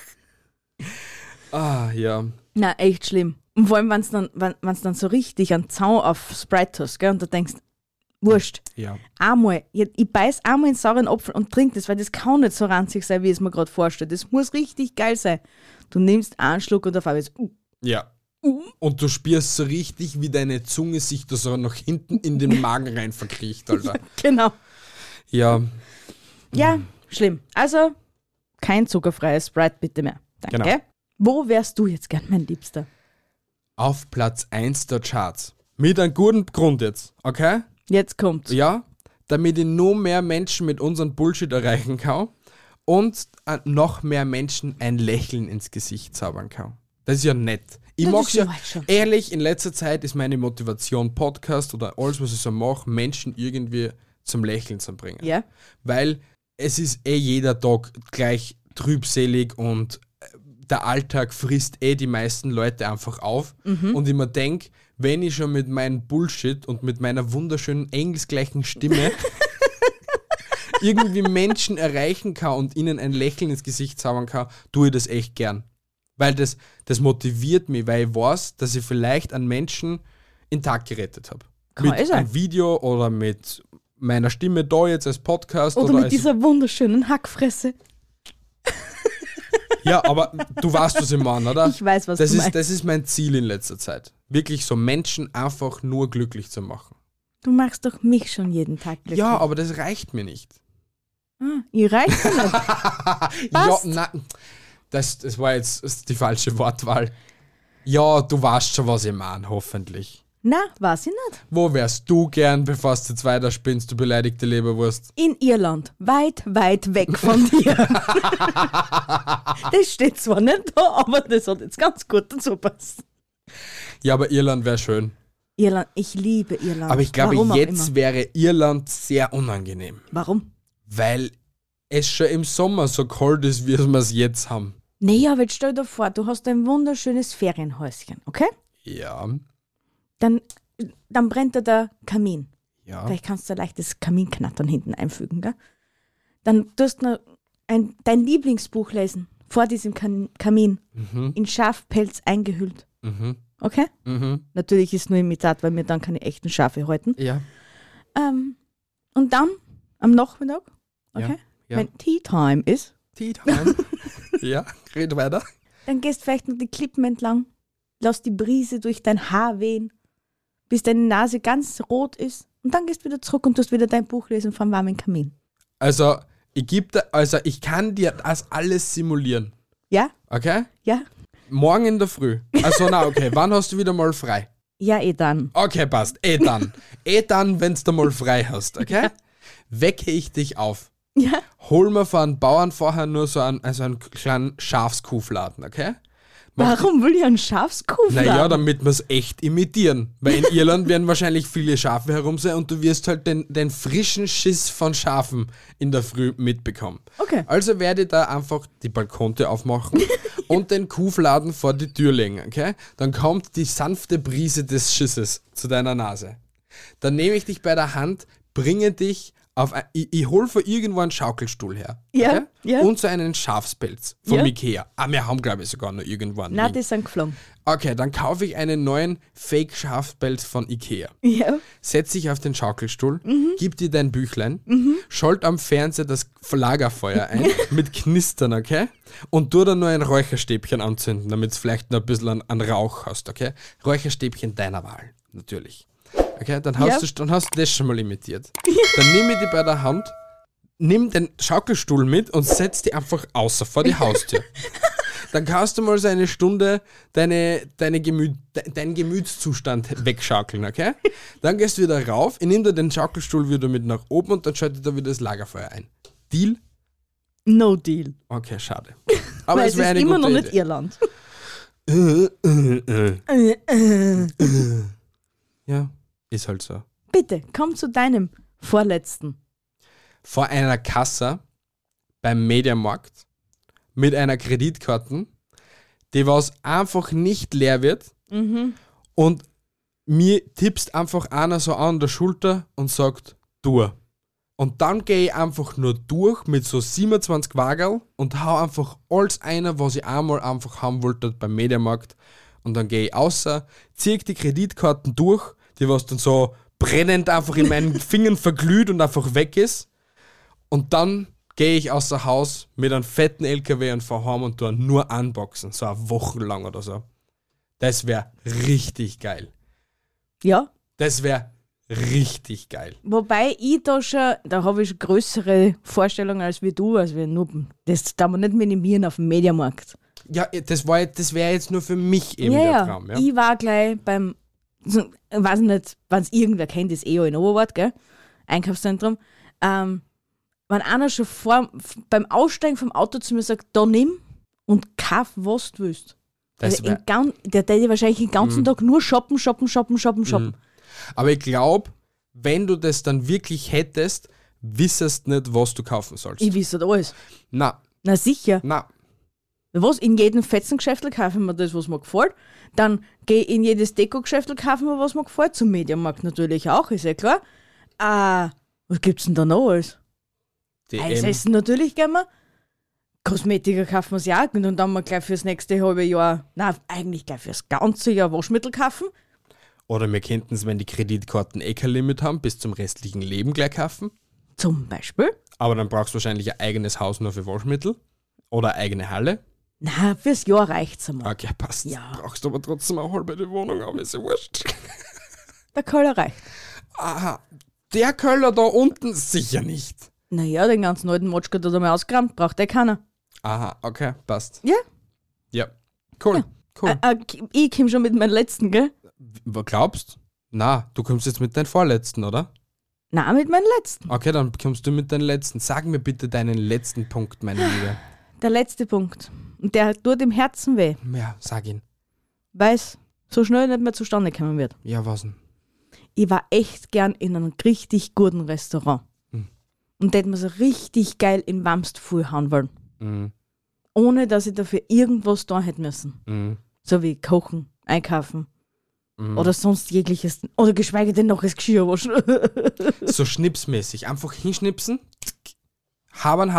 Ja. Na, echt schlimm. Und vor allem, wenn's dann so richtig einen Zaun auf Sprite hast, gell, und du denkst, wurscht, Ja. einmal, ich beiß einmal in sauren Apfel und trink das, weil das kann nicht so ranzig sein, wie es mir gerade vorstellt. Das muss richtig geil sein. Du nimmst einen Schluck und auf einmal ist, Ja. Und du spürst so richtig, wie deine Zunge sich da so nach hinten in den Magen rein verkriecht, Alter. genau. Ja, Ja, schlimm. Also, kein zuckerfreies Sprite bitte mehr. Danke. Genau. Wo wärst du jetzt gern, mein Liebster? auf Platz 1 der Charts. Mit einem guten Grund jetzt, okay? Jetzt kommt's. Ja, damit ich noch mehr Menschen mit unserem Bullshit erreichen kann und noch mehr Menschen ein Lächeln ins Gesicht zaubern kann. Das ist ja nett. Ich Das mag's ist ja, soweit schon. ehrlich, in letzter Zeit ist meine Motivation Podcast oder alles, was ich so mache, Menschen irgendwie zum Lächeln zu bringen. Ja? Weil es ist jeder Tag gleich trübselig und der Alltag frisst die meisten Leute einfach auf. Und ich mir denke, wenn ich schon mit meinem Bullshit und mit meiner wunderschönen engelsgleichen Stimme irgendwie Menschen erreichen kann und ihnen ein Lächeln ins Gesicht zaubern kann, tue ich das echt gern. Weil das motiviert mich, weil ich weiß, dass ich vielleicht einen Menschen in den Tag gerettet habe. Kann Mit sein. einem Video oder mit meiner Stimme da jetzt als Podcast. Oder mit als, dieser wunderschönen Hackfresse. Ja, aber du weißt, was ich meine, oder? Ich weiß, was das du ist, meinst. Das ist mein Ziel in letzter Zeit. Wirklich so Menschen einfach nur glücklich zu machen. Du machst doch mich schon jeden Tag glücklich. Ja, aber das reicht mir nicht. Ich reicht mir nicht. Passt. Ja, nein, das war jetzt die falsche Wortwahl. Ja, du weißt schon, was ich meine, hoffentlich. Na, weiß ich nicht. Wo wärst du gern, bevor du jetzt weiter spinnst, du beleidigte Leberwurst? In Irland. Weit, weit weg von dir. Das steht zwar nicht da, aber das hat jetzt ganz gut dazu passt. Ja, aber Irland wäre schön. Irland, ich liebe Irland. Aber ich glaube, Warum auch jetzt immer. wäre Irland sehr unangenehm. Warum? Weil es schon im Sommer so kalt ist, wie wir es jetzt haben. Naja, aber jetzt stell dir vor, du hast ein wunderschönes Ferienhäuschen, okay? Ja, Dann brennt da der Kamin. ja. Vielleicht kannst du leicht das Kaminknattern hinten einfügen, gell? Dann tust du dein Lieblingsbuch lesen, vor diesem Kamin, in Schafpelz eingehüllt. Okay? Natürlich ist nur Imitat, weil wir dann keine echten Schafe halten. Ja. Und dann, am Nachmittag, okay, ja. wenn Tea Time ist, Tea Time. Ja, red weiter. dann gehst vielleicht noch die Klippen entlang, lass die Brise durch dein Haar wehen, bis deine Nase ganz rot ist und dann gehst du wieder zurück und tust wieder dein Buch lesen vom warmen Kamin. Also, ich kann dir das alles simulieren. Ja? Okay? Ja? Morgen in der Früh. Also, na, okay. Wann hast du wieder mal frei? Ja, dann. Okay, passt. Dann. Wenn du mal frei hast, okay? Ja. Wecke ich dich auf. Ja? Hol mir von Bauern vorher nur so einen kleinen Schafskufladen, okay? Warum will ich einen Schafskuf Naja, haben? damit wir es echt imitieren. Weil in Irland werden wahrscheinlich viele Schafe herum sein und du wirst halt den frischen Schiss von Schafen in der Früh mitbekommen. Okay. Also werde ich da einfach die Balkonte aufmachen und den Kuhfladen vor die Tür legen, okay? Dann kommt die sanfte Brise des Schisses zu deiner Nase. Dann nehme ich dich bei der Hand, bringe dich auf ich hole von irgendwo einen Schaukelstuhl her. Ja, Okay? ja. Und so einen Schafspelz vom Ja. Ikea. Wir haben, glaube ich, sogar noch irgendwo einen. Nein, die sind geflogen. Okay, dann kaufe ich einen neuen Fake-Schafspelz von Ikea. Ja. Setz dich auf den Schaukelstuhl, gib dir dein Büchlein, schalt am Fernseher das Lagerfeuer ein mit Knistern, okay? Und tu dann nur ein Räucherstäbchen anzünden, damit du vielleicht noch ein bisschen an Rauch hast, okay? Räucherstäbchen deiner Wahl, natürlich. Okay, dann hast du das schon mal imitiert. Dann nimm ich die bei der Hand, nimm den Schaukelstuhl mit und setz die einfach außer vor die Haustür. Dann kannst du mal so eine Stunde deinen Gemütszustand wegschaukeln, okay? Dann gehst du wieder rauf, ich nehme dir den Schaukelstuhl wieder mit nach oben und dann schalte ich da wieder das Lagerfeuer ein. Deal? No deal. Okay, schade. Aber Weil es es wäre ist eine immer gute noch Idee. nicht Irland. Ja, ist halt so. Bitte, komm zu deinem vorletzten. Vor einer Kasse beim Mediamarkt mit einer Kreditkarte, die was einfach nicht leer wird und mir tippst einfach einer so an der Schulter und sagt, du. Und dann gehe ich einfach nur durch mit so 27 Wagerl und hau einfach alles einer, was ich einmal einfach haben wollte beim Mediamarkt. Und dann gehe ich außer, ziehe die Kreditkarten durch, die was dann so brennend einfach in meinen Fingern verglüht und einfach weg ist. Und dann gehe ich außer Haus mit einem fetten LKW und fahr heim und tue nur unboxen, so eine Woche lang oder so. Das wäre richtig geil. Ja, Das wäre richtig geil. wobei ich da habe ich größere Vorstellungen als wie du, als wir nur, das darf man nicht minimieren auf dem Mediamarkt. Ja, das wäre jetzt nur für mich eben Ja, der ja. Traum. Ja? Ich war gleich beim, so, ich weiß nicht, wenn es irgendwer kennt, ist in Oberwart, gell? Einkaufszentrum. Wenn einer schon beim Aussteigen vom Auto zu mir sagt, da nimm und kauf, was du willst. Das Also der hätte wahrscheinlich den ganzen Tag nur shoppen. Aber ich glaube, wenn du das dann wirklich hättest, wissest nicht, was du kaufen sollst. Ich weiß das alles. Na, Na sicher. Was? In jedem Fetzengeschäftel kaufen wir das, was mir gefällt. Dann gehe ich in jedes Deko-Geschäftel kaufen wir, was mir gefällt. Zum Mediamarkt natürlich auch, ist ja klar. Was gibt's denn da noch alles? Eis essen natürlich gehen wir. Kosmetika kaufen wir ja auch und dann mal gleich fürs nächste halbe Jahr, nein, eigentlich gleich fürs ganze Jahr Waschmittel kaufen. Oder wir könnten es, wenn die Kreditkarten kein Limit haben, bis zum restlichen Leben gleich kaufen. Zum Beispiel. Aber dann brauchst du wahrscheinlich ein eigenes Haus nur für Waschmittel. Oder eine eigene Halle. Na, fürs Jahr reicht's einmal. Okay, passt. Ja. Brauchst aber trotzdem auch halbe die Wohnung, aber ist ja wurscht. Der Köller reicht. Aha, der Köller da unten sicher nicht. Naja, den ganzen alten Motschka da mal ausgerammt, braucht keiner. Aha, okay, passt. Ja. Ja, cool. Cool. Ich komm schon mit meinem letzten, gell? Was glaubst? Na, du kommst jetzt mit deinem vorletzten, oder? Nein, mit meinem letzten. Okay, dann kommst du mit deinem letzten. Sag mir bitte deinen letzten Punkt, meine Liebe. Der letzte Punkt. Und der tut im Herzen weh, Ja, sag ihn. weil es so schnell nicht mehr zustande kommen wird. Ja, was denn? Ich war echt gern in einem richtig guten Restaurant. Und da hätte man so richtig geil in Wamst hauen wollen. Mhm. Ohne, dass ich dafür irgendwas da hätte müssen. Mhm. So wie kochen, einkaufen oder sonst jegliches. Oder geschweige denn noch das Geschirr waschen. So schnipsmäßig. Einfach hinschnipsen. Habern.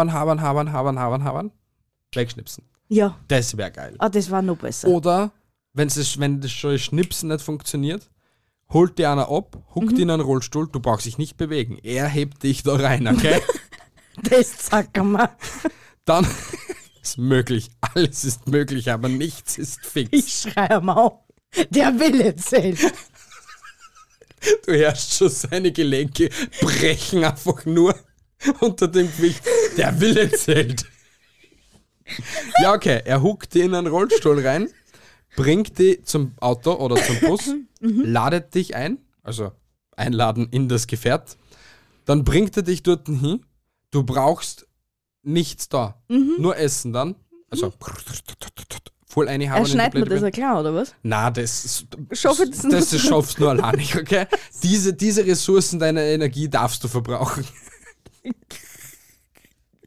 Wegschnipsen. Ja, Das wäre geil. das war noch besser. Oder, wenn das schon das Schnipsen nicht funktioniert, holt dir einer ab, huckt in einen Rollstuhl, du brauchst dich nicht bewegen. Er hebt dich da rein, okay? Das zacken wir. Dann ist möglich. Alles ist möglich, aber nichts ist fix. Ich schreie mal. Der Wille zählt. Du hörst schon seine Gelenke brechen einfach nur unter dem Gewicht. Der Wille zählt. Ja, okay. Er huckt die in einen Rollstuhl rein, bringt die zum Auto oder zum Bus, ladet dich ein, also einladen in das Gefährt, dann bringt er dich dort hin. Du brauchst nichts da, nur Essen dann. Also voll einhauen. Er schneidet mir das ja klar, oder was? Nein, das Schaffst du das schaffst du nur allein nicht, okay? Diese Ressourcen deiner Energie darfst du verbrauchen.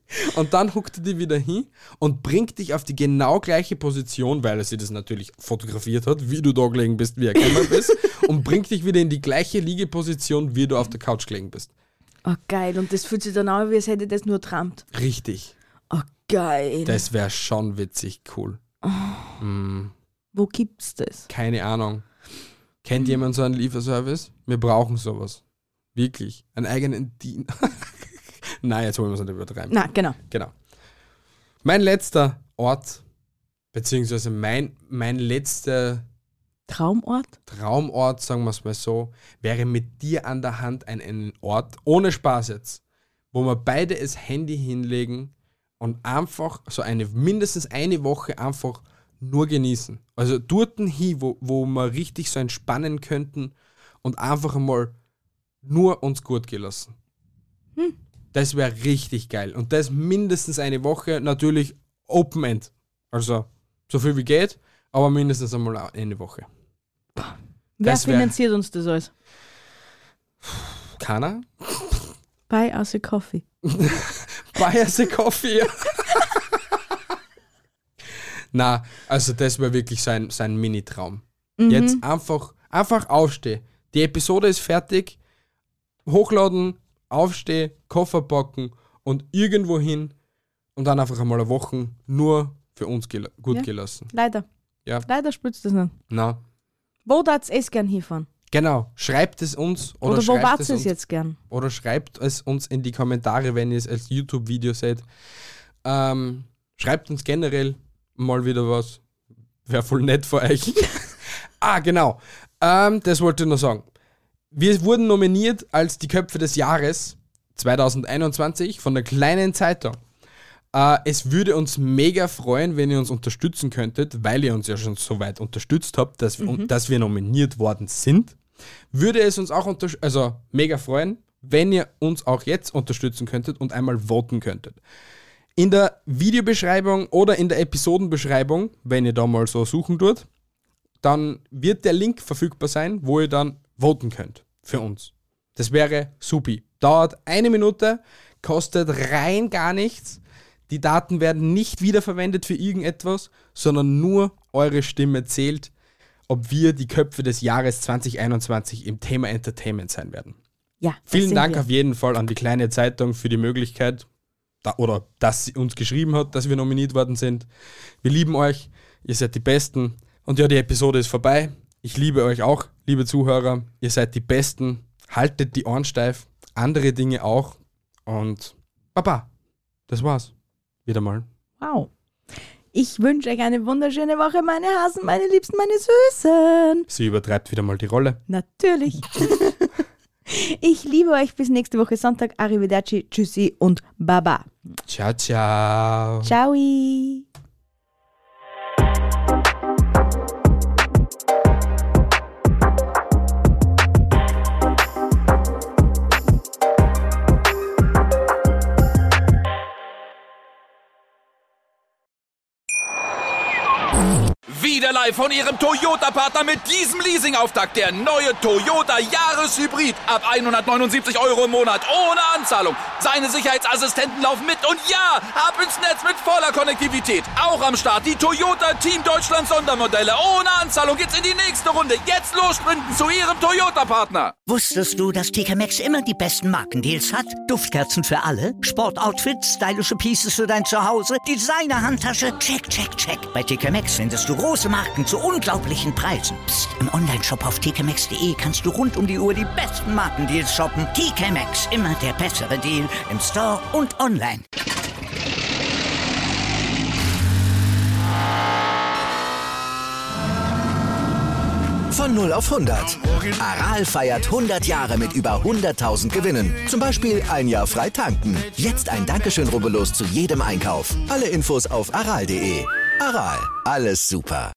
Und dann huckt er dich wieder hin und bringt dich auf die genau gleiche Position, weil er sich das natürlich fotografiert hat, wie du da gelegen bist, wie er gekommen bist, und bringt dich wieder in die gleiche Liegeposition, wie du auf der Couch gelegen bist. Oh, geil. Und das fühlt sich dann an, wie als hätte ich das nur geträumt. Richtig. Oh, geil. Das wäre schon witzig cool. Wo gibt's das? Keine Ahnung. Kennt jemand so einen Lieferservice? Wir brauchen sowas. Wirklich. Einen eigenen Dienst. Nein, jetzt wollen wir es nicht übertreiben. Na, genau. Genau. Mein letzter Ort, beziehungsweise mein letzter Traumort? Traumort, sagen wir es mal so, wäre mit dir an der Hand einen Ort, ohne Spaß jetzt, wo wir beide das Handy hinlegen und einfach so mindestens eine Woche einfach nur genießen. Also dort hin, wo wir richtig so entspannen könnten und einfach einmal nur uns gut gelassen. Das wäre richtig geil. Und das mindestens eine Woche, natürlich Open End. Also so viel wie geht, aber mindestens einmal eine Woche. Wer finanziert uns das alles? Keiner? Buy us a coffee. Buy us a coffee, ja. Na, also das wäre wirklich sein Mini-Traum. Jetzt einfach aufstehen. Die Episode ist fertig. Hochladen, aufstehen, Koffer packen und irgendwo hin und dann einfach einmal eine Woche nur für uns gut gelassen. Leider. Ja. Leider spürst du das nicht. Na. Wo darfst du es gern hinfahren? Genau. Schreibt es uns. Oder wo wartet es jetzt gern? Oder schreibt es uns in die Kommentare, wenn ihr es als YouTube-Video seht. Schreibt uns generell mal wieder was. Wäre voll nett für euch. Genau. Das wollte ich noch sagen. Wir wurden nominiert als die Köpfe des Jahres 2021 von der kleinen Zeitung. Es würde uns mega freuen, wenn ihr uns unterstützen könntet, weil ihr uns ja schon so weit unterstützt habt, dass wir nominiert worden sind. Würde es uns auch mega freuen, wenn ihr uns auch jetzt unterstützen könntet und einmal voten könntet. In der Videobeschreibung oder in der Episodenbeschreibung, wenn ihr da mal so suchen tut, dann wird der Link verfügbar sein, wo ihr dann voten könnt für uns. Das wäre supi. Dauert 1 Minute, kostet rein gar nichts. Die Daten werden nicht wiederverwendet für irgendetwas, sondern nur eure Stimme zählt, ob wir die Köpfe des Jahres 2021 im Thema Entertainment sein werden. Ja. Vielen Dank auf jeden Fall an die kleine Zeitung für die Möglichkeit, dass sie uns geschrieben hat, dass wir nominiert worden sind. Wir lieben euch, ihr seid die Besten. Und ja, die Episode ist vorbei. Ich liebe euch auch, liebe Zuhörer. Ihr seid die Besten. Haltet die Ohren steif. Andere Dinge auch. Und Baba, das war's. Wieder mal. Wow. Ich wünsche euch eine wunderschöne Woche, meine Hasen, meine Liebsten, meine Süßen. Sie übertreibt wieder mal die Rolle. Natürlich. Ich liebe euch. Bis nächste Woche Sonntag. Arrivederci, tschüssi und Baba. Ciao, ciao. Ciao. Wieder live von Ihrem Toyota-Partner mit diesem Leasing-Auftakt. Der neue Toyota Jahreshybrid. Ab 179 € im Monat. Ohne Anzahlung. Seine Sicherheitsassistenten laufen mit. Und ja, ab ins Netz mit voller Konnektivität. Auch am Start die Toyota Team Deutschland Sondermodelle. Ohne Anzahlung geht's in die nächste Runde. Jetzt los sprinten zu Ihrem Toyota-Partner. Wusstest du, dass TK Maxx immer die besten Markendeals hat? Duftkerzen für alle, Sportoutfits, stylische Pieces für dein Zuhause, Designer-Handtasche, check, check, check. Bei TK Maxx findest du große Marken zu unglaublichen Preisen. Psst. Im Onlineshop auf tkmaxx.de kannst du rund um die Uhr die besten Markendeals shoppen. TK Maxx, immer der bessere Deal im Store und online. Von 0 auf 100. Aral feiert 100 Jahre mit über 100.000 Gewinnen. Zum Beispiel 1 Jahr frei tanken. Jetzt ein Dankeschön, rubbellos zu jedem Einkauf. Alle Infos auf aral.de. Aral, alles super.